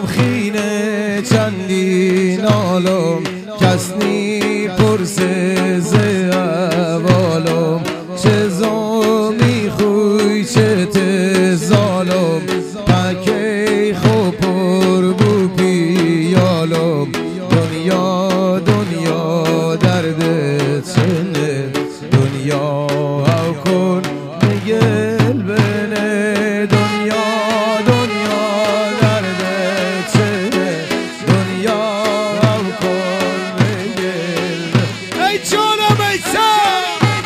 خینه چندین عالم کس نی پرسه ز احوالم چه زمی خوی چه ته ظالم پکی خوب پر بو پیالم دنیا دنیا درد چنه دنیا او کن میگل بنه دنیا دنیا درد چنه دنیا او کن میگل ای جانم ای سر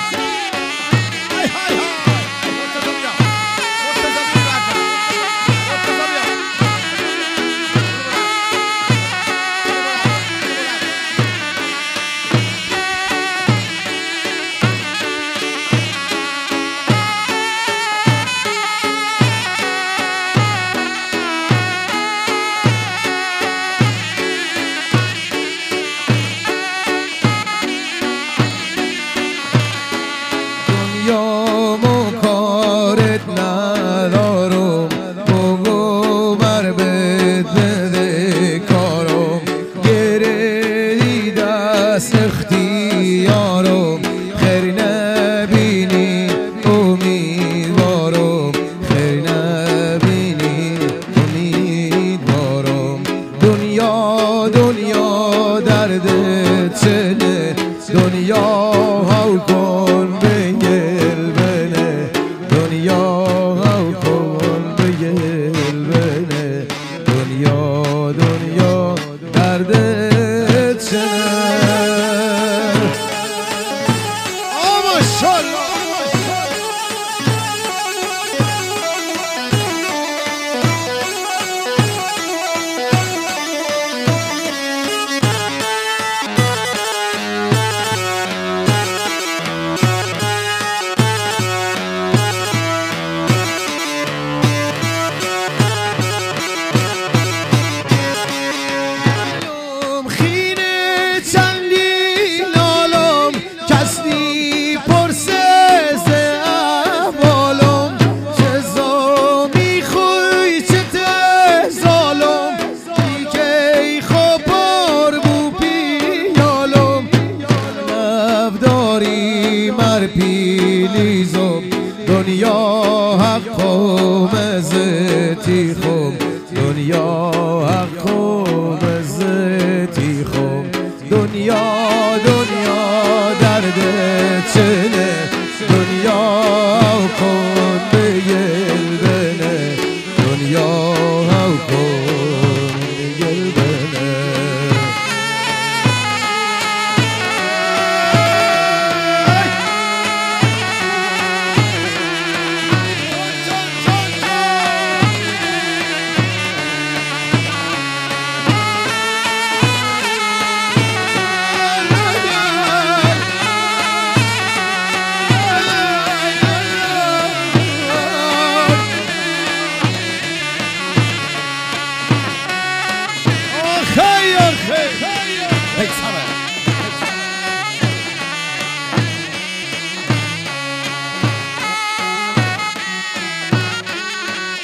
یا مکارت ندارم بگو بر بده کارم گردی دست اختیارم خیر نبینی امیدوارم خیر نبینی امیدوارم دنیا دنیا درد چنه دنیا هاو کن بگل بنه دنیا هاو کن بگل بنه دنیا دنیا درد چنه ماشاءالله پیلیزم دنیا حق و مزتی خوب دنیا حق و مزتی خوب دنیا دنیا درد چنه دنیا کن بگل بنه دنیا کن